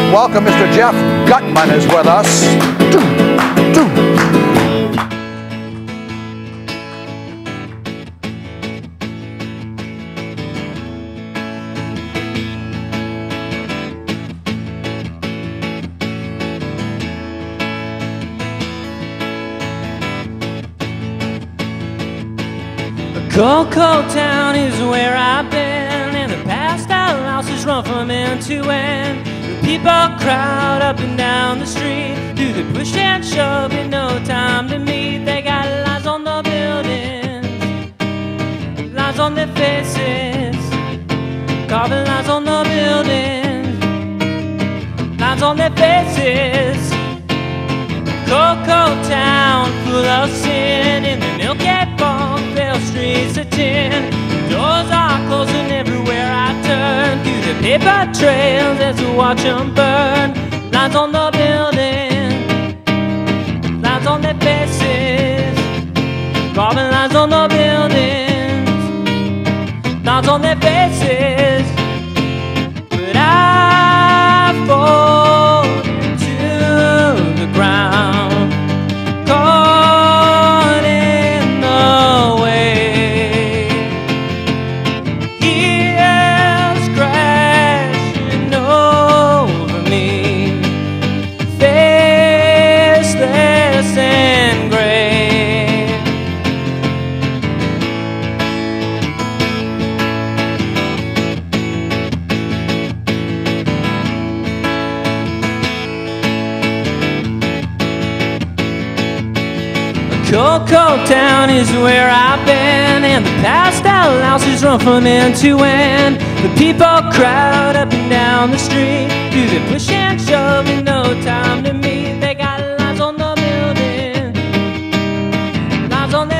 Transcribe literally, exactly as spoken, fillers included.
welcome Mister Jeff Gutman is with us. Doo, doo. Cold, cold town is where I've been. In the past, our houses run from end to end. The people crowd up and down the street. Do the push and shove in no time to meet. They got lines on the buildings, lines on their faces, carving lines on the buildings, lines on their faces. Cold, cold town full of sin. In the milky fog filled streets of tin. Doors are closing everywhere I turn. Through the paper trails as I watch them burn. Lines on the building, lines on their faces, carving lines on the buildings, lines on their faces. But I fall into the ground, caught in the wave. Years crashing over me, faceless and gray. Cold, cold town is where I've been. And the past our houses run from end to end. The people crowd up and down the street. Do the push and shove in no time to meet. They got lines on the building, lines on the